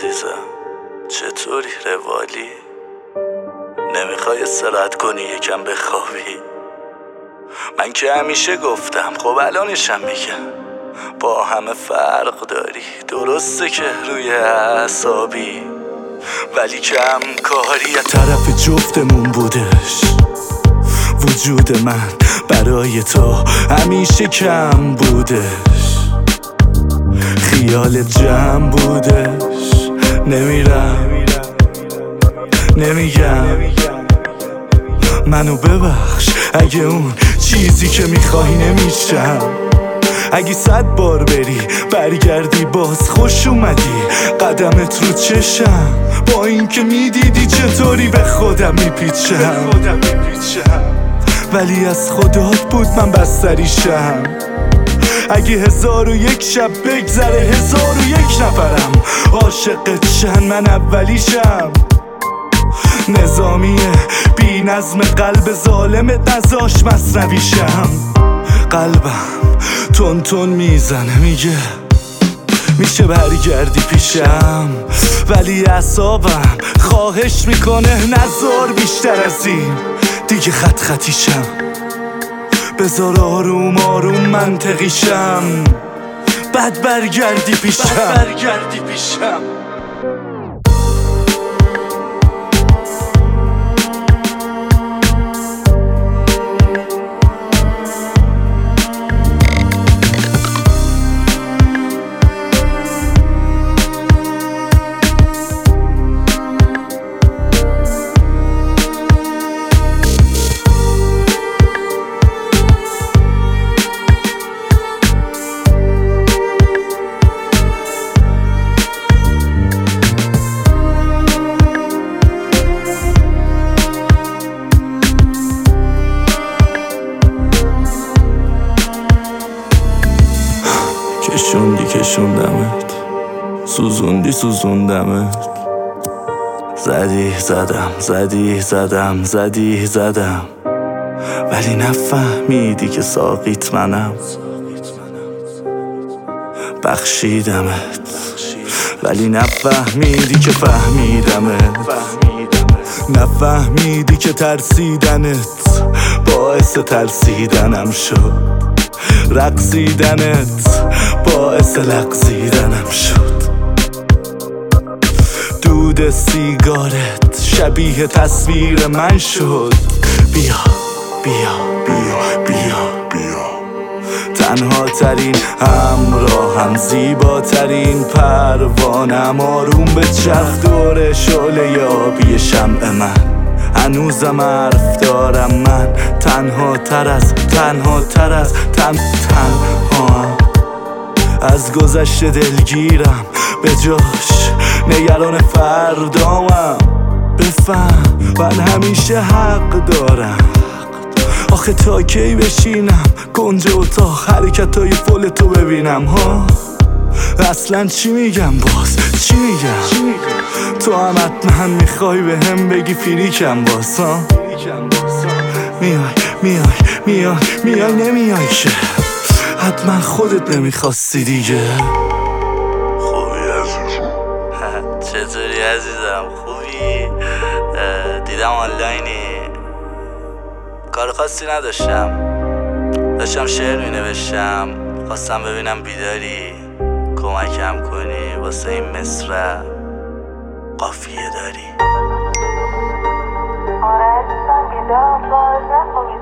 عزیزم، چطوری روالی؟ نمیخوای استراحت کنی یکم بخوابی؟ من که همیشه گفتم، خب الانشم میگم، با همه فرق داری. درسته که روی اعصابی، ولی کم کاری از طرف جفتمون بودش. وجود من برای تو همیشه کم بودش، خیال جمع بودش. نمیرم نمیگم منو ببخش اگه اون چیزی که میخوای نمیشم. اگه 100 بار بری برگردی باز خوش اومدی، قدمت رو چشم، با این که میدیدی چطوری به خودم میپیچم. ولی از خدات بود من بستریشم. اگه 1001 شب بگذره 1001 نفرم عاشقت شن، من اولیشم. نظامیه بی نظم قلب ظالمت نزاش مصنویشم. قلبم تون تون میزنه میگه میشه برگردی پیشم، ولی اعصابم خواهش میکنه نذار بیشتر از این دیگه خط خطیشم. بذار آروم آروم منطقیشم، بعد برگردی پیشم. کشوندمت، سوزوندمت، زدم ولی نفهمیدی که ساقیت منم. بخشیدمت ولی نفهمیدی که فهمیدمت. نفهمیدی که ترسیدنت باعث ترسیدنم شد، رقصیدنت باعث لغزیدنم شد. دود سیگارت شبیه تصویر من شد. بیا تنها ترین همراهم، زیباترین پروانم، آروم به چرخ دور شعله یابی شمع من. هنوزم حرف دارم من، تنها تر از از گذشته دلگیرم، به جاش نگران فردامم. بفهم من همیشه حق دارم، آخه تا کی بشینم کنج اتاق حرکتای فولتو ببینم ها؟ اصلا چی میگم باز؟ چی میگم؟ تو هم حتما میخوای به هم بگی فریکم باز ها؟ میای نمیای که حتما خودت نمیخواستی دیگه. خوبی عزیزم؟ چطوری عزیزم؟ خوبی؟ دیدم آنلاینی، کار خاصی نداشتم، داشتم شعر مینوشتم، خواستم ببینم بیداری، کمکم کنی واسه این مصرع قافیه داری. آره عزیزم بیدار باز نخوابی